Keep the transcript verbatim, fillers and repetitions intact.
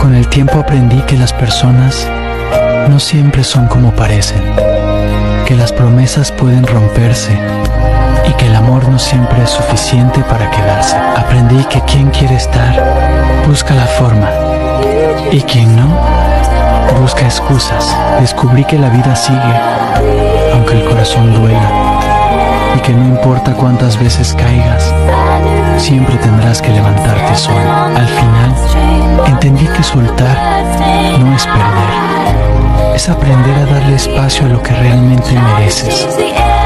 Con el tiempo aprendí que las personas no siempre son como parecen, que las promesas pueden romperse y que el amor no siempre es suficiente para quedarse. Aprendí que quien quiere estar busca la forma y quien no busca excusas. Descubrí que la vida sigue aunque el corazón duela y que no importa cuántas veces caigas, siempre tendrás que levantarte solo. Al final, entendí que soltar no es perder, es aprender a darle espacio a lo que realmente mereces.